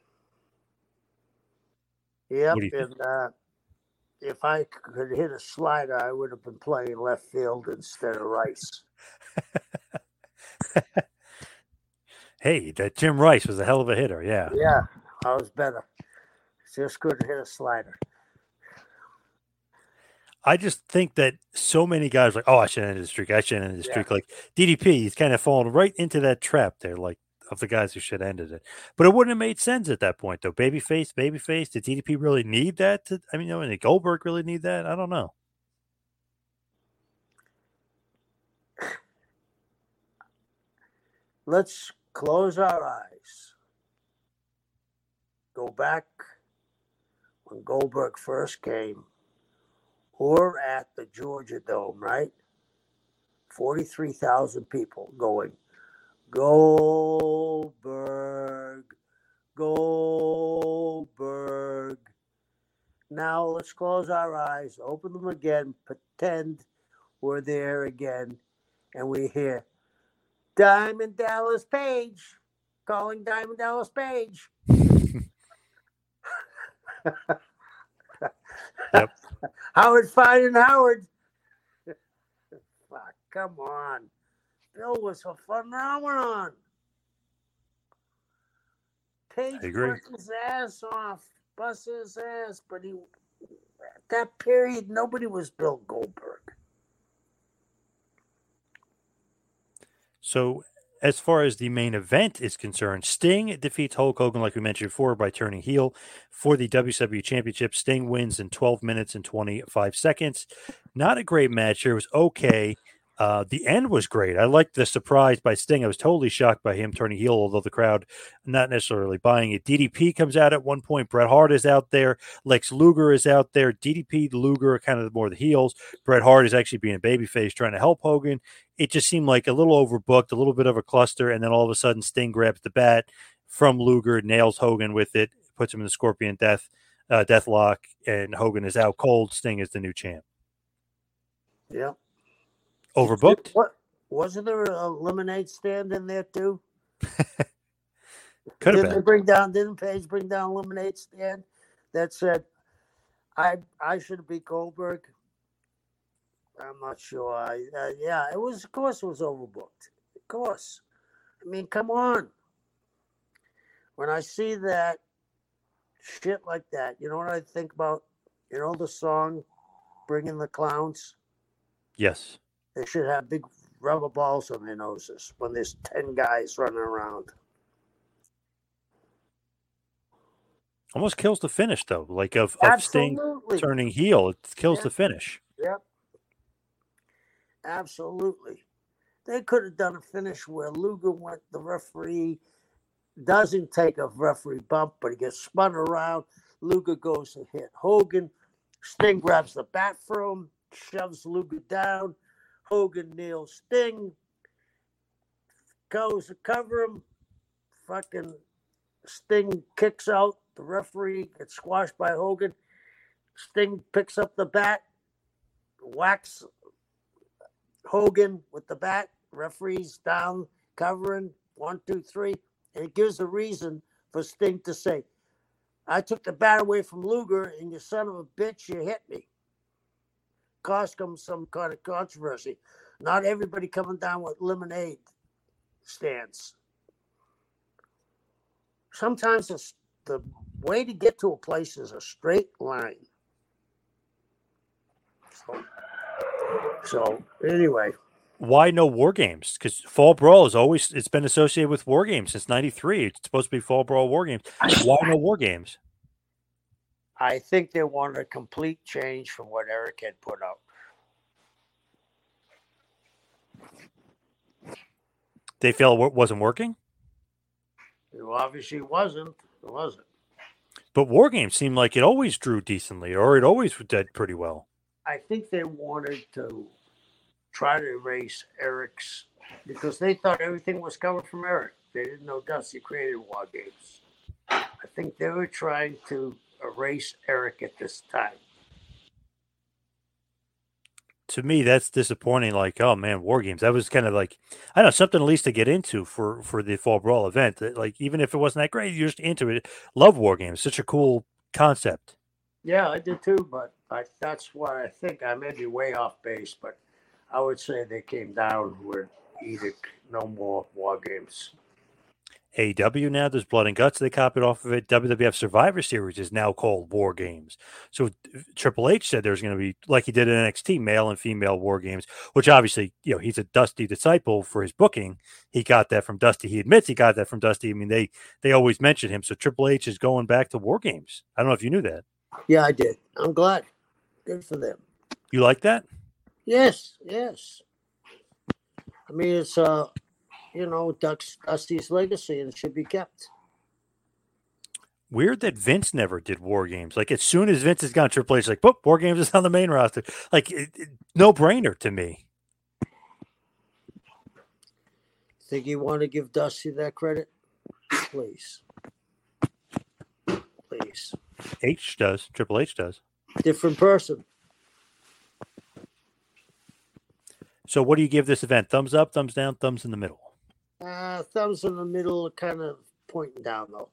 Yep. And if I could hit a slider, I would have been playing left field instead of Rice. Hey, that Jim Rice was a hell of a hitter. Yeah. Yeah, I was better. Just couldn't hit a slider. I just think that so many guys are like, oh, I should end the streak. I should end the streak. Like DDP, he's kind of fallen right into that trap there, like of the guys who should have ended it. But it wouldn't have made sense at that point, though. Babyface. Did DDP really need that? Did Goldberg really need that? I don't know. Let's close our eyes. Go back when Goldberg first came. We're at the Georgia Dome, right? 43,000 people going, Goldberg, Goldberg. Now let's close our eyes, open them again, pretend we're there again, and we hear Diamond Dallas Page calling Diamond Dallas Page. Yep. Howard finding Howard. Fuck, come on. Bill was a phenomenon. Page worked his ass off, busted his ass, but at that period, nobody was Bill Goldberg. So, as far as the main event is concerned, Sting defeats Hulk Hogan, like we mentioned before, by turning heel for the WCW Championship. Sting wins in 12 minutes and 25 seconds. Not a great match here. It was okay. The end was great. I liked the surprise by Sting. I was totally shocked by him turning heel, although the crowd not necessarily buying it. DDP comes out at one point. Bret Hart is out there. Lex Luger is out there. DDP, Luger are kind of more the heels. Bret Hart is actually being a babyface trying to help Hogan. It just seemed like a little overbooked, a little bit of a cluster, and then all of a sudden Sting grabs the bat from Luger, nails Hogan with it, puts him in the Scorpion Deathlock, and Hogan is out cold. Sting is the new champ. Yeah. Overbooked? What wasn't there a lemonade stand in there too? Could have been. Didn't Page bring down a lemonade stand that said, I should beat Goldberg? I'm not sure. Yeah, it was. Of course, it was overbooked. Of course. I mean, come on. When I see that shit like that, you know what I think about? You know the song, "Bringing the Clowns." Yes. They should have big rubber balls on their noses when there's 10 guys running around. Almost kills the finish, though. Like of Sting turning heel, it kills the finish. Yep. Absolutely. They could have done a finish where Luger went, the referee doesn't take a referee bump, but he gets spun around. Luger goes to hit Hogan. Sting grabs the bat for him, shoves Luger down. Hogan nails Sting, goes to cover him. Fucking Sting kicks out. The referee gets squashed by Hogan. Sting picks up the bat. whacks Hogan with the bat. Referees down, covering 1, 2, 3, and it gives a reason for Sting to say, "I took the bat away from Luger, and you son of a bitch, you hit me." Cost him some kind of controversy. Not everybody coming down with lemonade stands. Sometimes the way to get to a place is a straight line. So anyway. Why no War Games? Because Fall Brawl it's been associated with War Games since '93. It's supposed to be Fall Brawl War Games. Why no War Games? I think they wanted a complete change from what Eric had put out. They felt it wasn't working? It obviously wasn't. It wasn't. But War Games seemed like it always drew decently, or it always did pretty well. I think they wanted to try to erase Eric's, because they thought everything was coming from Eric. They didn't know Dusty created War Games. I think they were trying to erase Eric at this time. To me, that's disappointing. Like, oh man, War Games. That was kind of like, I don't know, something at least to get into for the Fall Brawl event. Like, even if it wasn't that great, you're just into it. Love War Games. Such a cool concept. Yeah, I did too, but that's what I think. I may be way off base, but I would say they came down with edict, no more War Games. AEW now, there's Blood and Guts. They copied off of it. WWF Survivor Series is now called War Games. So Triple H said there's going to be, like he did in NXT, male and female War Games, which obviously, he's a Dusty disciple for his booking. He got that from Dusty. He admits he got that from Dusty. I mean, they always mention him. So Triple H is going back to War Games. I don't know if you knew that. Yeah, I did. I'm glad. Good for them. You like that? Yes. I mean, it's Dusty's legacy, and it should be kept. Weird that Vince never did War Games. Like, as soon as Vince is gone, Triple H is like, "Boop, War Games is on the main roster." Like, no brainer to me. Think you want to give Dusty that credit? Please. H does. Triple H does. Different person. So what do you give this event? Thumbs up, thumbs down, thumbs in the middle? Thumbs in the middle, kind of pointing down, though.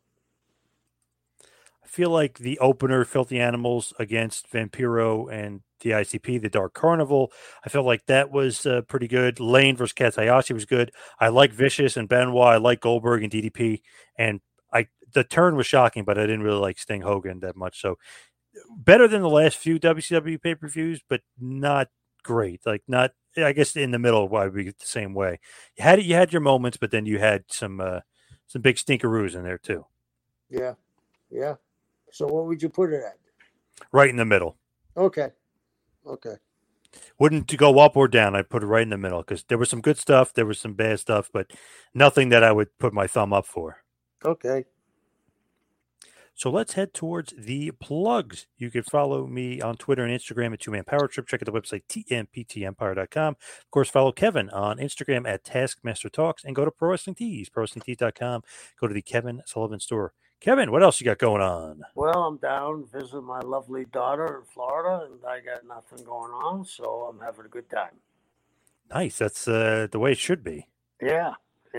I feel like the opener, Filthy Animals against Vampiro and the ICP, the Dark Carnival, I felt like that was pretty good. Lane versus Kaz Hayashi was good. I like Vicious and Benoit. I like Goldberg and DDP. And the turn was shocking, but I didn't really like Sting Hogan that much. So better than the last few WCW pay-per-views, but not great. Like, not, I guess in the middle would be the same way. You had your moments, but then you had some big stinkeroos in there too. Yeah. So what would you put it at? Right in the middle. Okay. Wouldn't go up or down. I'd put it right in the middle because there was some good stuff, there was some bad stuff, but nothing that I would put my thumb up for. Okay. So let's head towards the plugs. You can follow me on Twitter and Instagram at 2Man Power Trip. Check out the website, tmptempire.com. Of course, follow Kevin on Instagram at Taskmaster Talks and go to Pro Wrestling Tees, prowrestlingtees.com. Go to the Kevin Sullivan store. Kevin, what else you got going on? Well, I'm down visiting my lovely daughter in Florida, and I got nothing going on, so I'm having a good time. Nice. That's the way it should be. Yeah.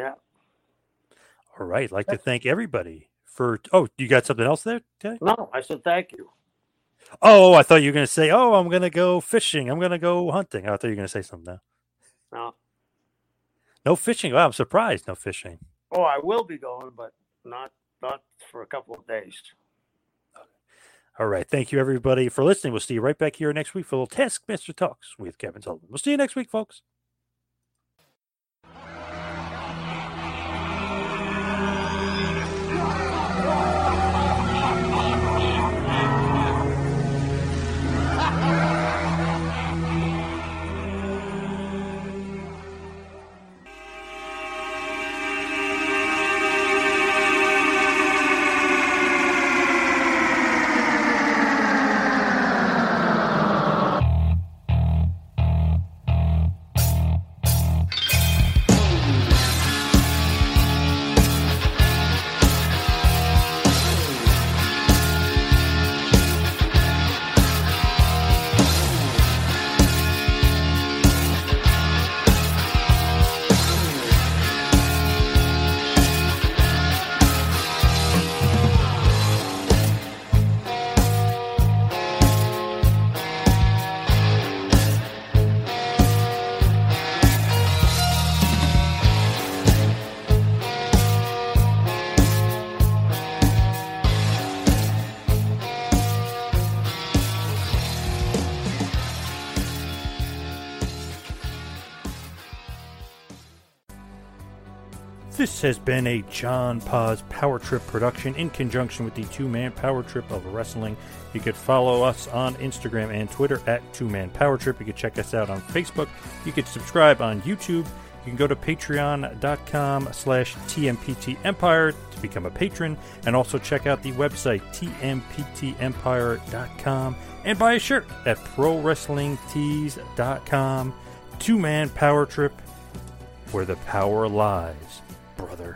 All right. I'd like to thank everybody for... Oh, you got something else there, Ted? No, I said thank you. Oh, I thought you were going to say, I'm going to go fishing. I'm going to go hunting. I thought you were going to say something now. No fishing. Wow, I'm surprised. No fishing. Oh, I will be going, but not for a couple of days. All right. Thank you, everybody, for listening. We'll see you right back here next week for a little Taskmaster Talks with Kevin Sullivan. We'll see you next week, folks. This has been a John Paz Power Trip production in conjunction with the Two Man Power Trip of Wrestling. You could follow us on Instagram and Twitter at Two Man Power Trip. You could check us out on Facebook. You could subscribe on YouTube. You can go to patreon.com/TMPT Empire to become a patron, and also check out the website tmptempire.com and buy a shirt at prowrestlingtees.com. Two Man Power Trip, where the power lies, brother.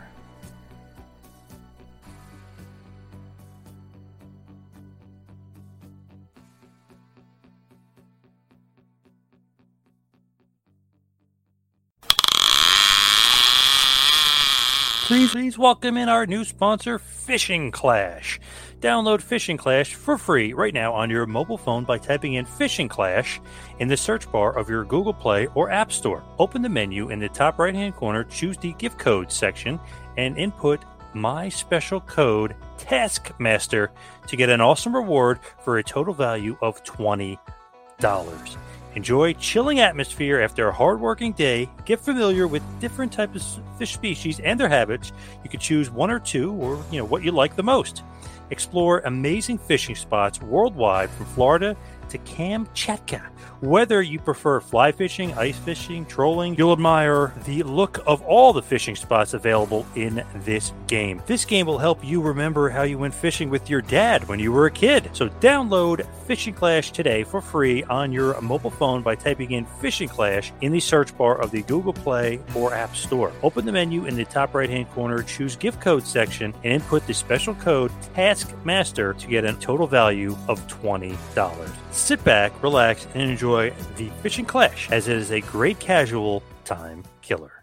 Please welcome in our new sponsor, Fishing Clash. Download Fishing Clash for free right now on your mobile phone by typing in Fishing Clash in the search bar of your Google Play or App Store. Open the menu in the top right-hand corner, choose the gift code section, and input my special code, Taskmaster, to get an awesome reward for a total value of $20. Enjoy chilling atmosphere after a hard-working day. Get familiar with different types of fish species and their habits. You can choose one or two, or what you like the most. Explore amazing fishing spots worldwide from Florida to Kamchatka. Whether you prefer fly fishing, ice fishing, trolling, you'll admire the look of all the fishing spots available in this game. This game will help you remember how you went fishing with your dad when you were a kid. So download Fishing Clash today for free on your mobile phone by typing in Fishing Clash in the search bar of the Google Play or App Store. Open the menu in the top right-hand corner, choose gift code section, and input the special code Taskmaster to get a total value of $20. Sit back, relax, and enjoy the Fishing Clash, as it is a great casual time killer.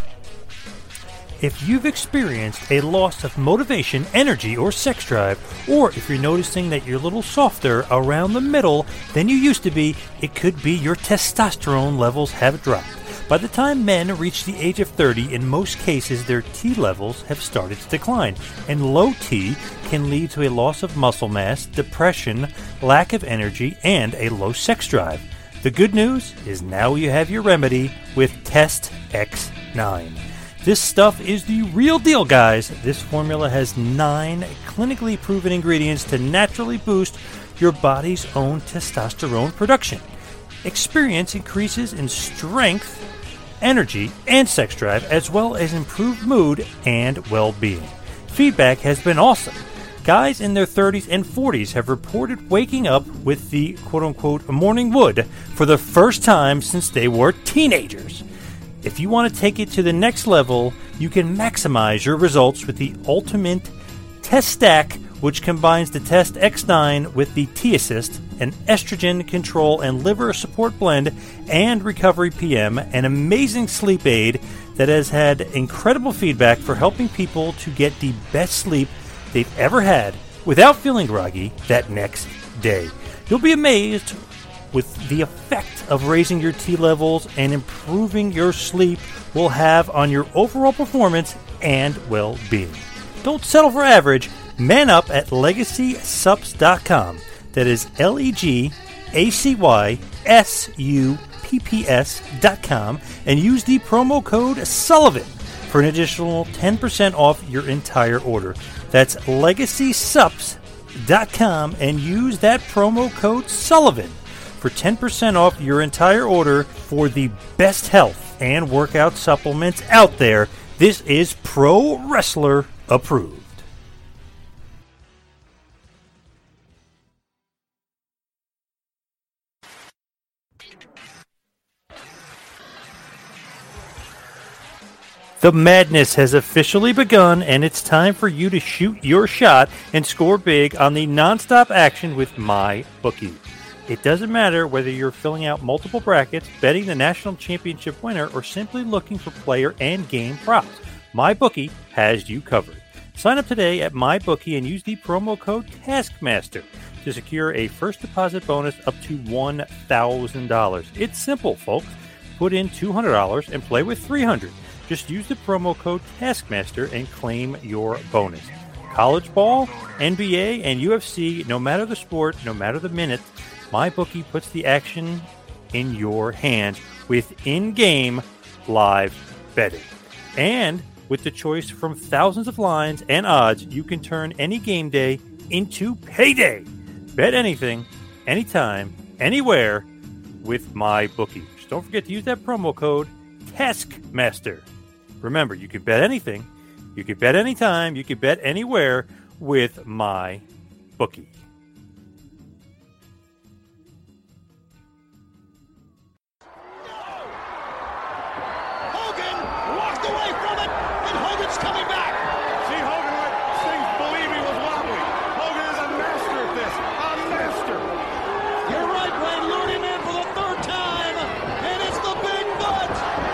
If you've experienced a loss of motivation, energy, or sex drive, or if you're noticing that you're a little softer around the middle than you used to be, it could be your testosterone levels have dropped. By the time men reach the age of 30, in most cases their T levels have started to decline, and low T can lead to a loss of muscle mass, depression, lack of energy, and a low sex drive. The good news is now you have your remedy with Test X9. This stuff is the real deal, guys. This formula has 9 clinically proven ingredients to naturally boost your body's own testosterone production. Experience increases in strength, energy, and sex drive, as well as improved mood and well-being. Feedback has been awesome. Guys in their 30s and 40s have reported waking up with the quote-unquote morning wood for the first time since they were teenagers. If you want to take it to the next level, you can maximize your results with the Ultimate Test Stack, which combines the Test X9 with the T-Assist, an estrogen control and liver support blend, and Recovery PM, an amazing sleep aid that has had incredible feedback for helping people to get the best sleep they've ever had without feeling groggy that next day. You'll be amazed with the effect of raising your T levels and improving your sleep will have on your overall performance and well-being. Don't settle for average. Man up at LegacySupps.com. That is LegacySupps.com, and use the promo code Sullivan for an additional 10% off your entire order. That's LegacySupps.com, and use that promo code Sullivan for 10% off your entire order for the best health and workout supplements out there. This is Pro Wrestler approved. The madness has officially begun, and it's time for you to shoot your shot and score big on the nonstop action with MyBookie. It doesn't matter whether you're filling out multiple brackets, betting the national championship winner, or simply looking for player and game props. MyBookie has you covered. Sign up today at MyBookie and use the promo code Taskmaster to secure a first deposit bonus up to $1,000. It's simple, folks. Put in $200 and play with $300. Just use the promo code Taskmaster and claim your bonus. College ball, NBA, and UFC, no matter the sport, no matter the minute, MyBookie puts the action in your hands with in-game live betting. And With the choice from thousands of lines and odds, you can turn any game day into payday. Bet anything, anytime, anywhere with MyBookie. Just don't forget to use that promo code TASKMASTER. Remember, you can bet anything, you can bet anytime, you can bet anywhere with MyBookie. Coming back. See, Hogan let Sting believe he was wobbly. Hogan is a master at this. A master. You're right, Wayne. Lured him in for the third time. And it's the big butt.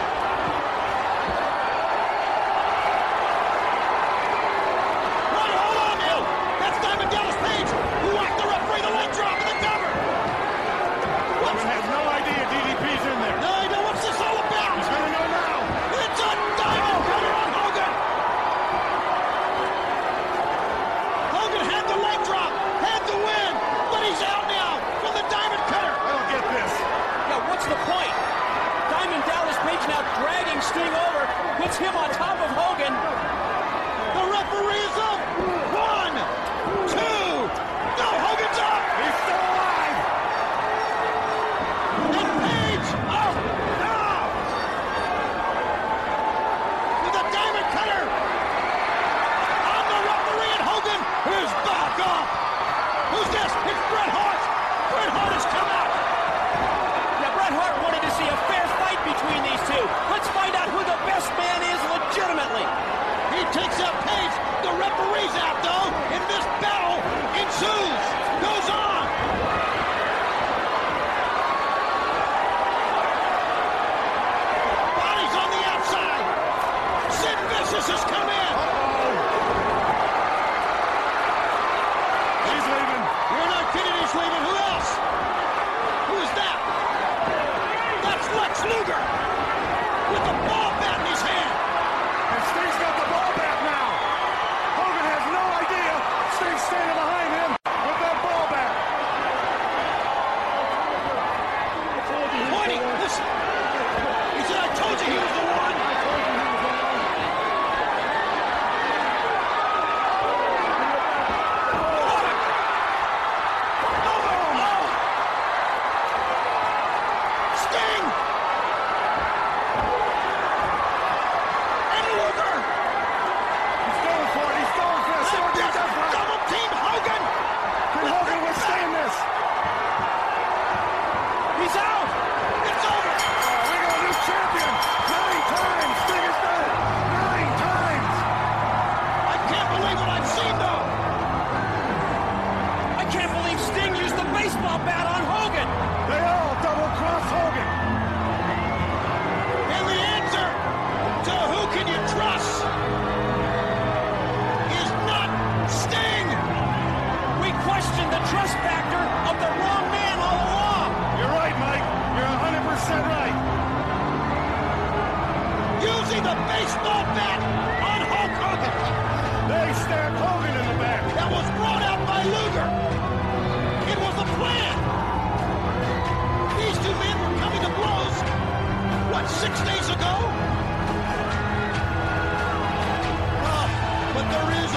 Right, hold on now. That's Diamond Dallas Page, who whacked the referee, the leg drop, and the cover. Hogan has no idea DDP's in there. No, he knows what's this all about. He's going to know now. It's a Diamond Cutter on Hogan. Had the leg drop, had the win, but he's out now from the Diamond Cutter. I don't get this. Yeah, what's the point? Diamond Dallas Page now dragging Sting over, puts him on top of Hogan. The referee is up. 1, 2. No, Hogan's up. He's still alive. And Page up now. With the Diamond Cutter. Who's back up? Who's this? It's Bret Hart. Bret Hart has come out. Yeah, Bret Hart wanted to see a fair fight between these two. Let's find out who the best man is legitimately. He takes out Page. The referee's out, though. And this battle ensues. Goes on. Bodies on the outside. Sid Vicious has come in. He's leaving. Who else? Who is that? That's Lex Luger with the ball bat in his hand. And Sting's got the ball bat now. Hogan has no idea. Sting's standing behind him with that ball bat. Pointing. Listen. He said, I told you he was the one. The baseball bat on Hulk Hogan. They stabbed Hogan in the back. That was brought out by Luger. It was a plan. These two men were coming to blows, 6 days ago? But there is